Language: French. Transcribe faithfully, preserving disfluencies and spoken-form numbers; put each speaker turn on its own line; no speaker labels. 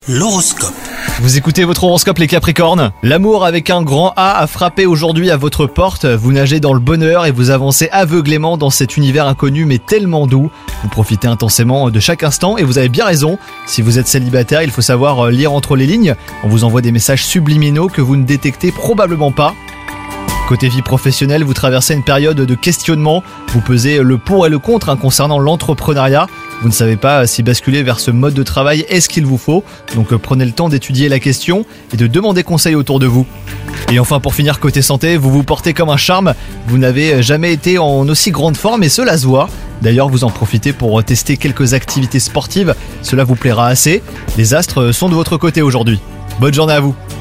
L'horoscope.
Vous écoutez votre horoscope les Capricornes. L'amour avec un grand A a frappé aujourd'hui à votre porte. Vous nagez dans le bonheur et vous avancez aveuglément dans cet univers inconnu mais tellement doux. Vous profitez intensément de chaque instant et vous avez bien raison. Si vous êtes célibataire, il faut savoir lire entre les lignes. On vous envoie des messages subliminaux que vous ne détectez probablement pas. Côté vie professionnelle, vous traversez une période de questionnement. Vous pesez le pour et le contre hein, concernant l'entrepreneuriat. Vous ne savez pas si basculer vers ce mode de travail est ce qu'il vous faut. Donc prenez le temps d'étudier la question et de demander conseil autour de vous. Et enfin pour finir côté santé, vous vous portez comme un charme. Vous n'avez jamais été en aussi grande forme et cela se voit. D'ailleurs vous en profitez pour tester quelques activités sportives. Cela vous plaira assez. Les astres sont de votre côté aujourd'hui. Bonne journée à vous.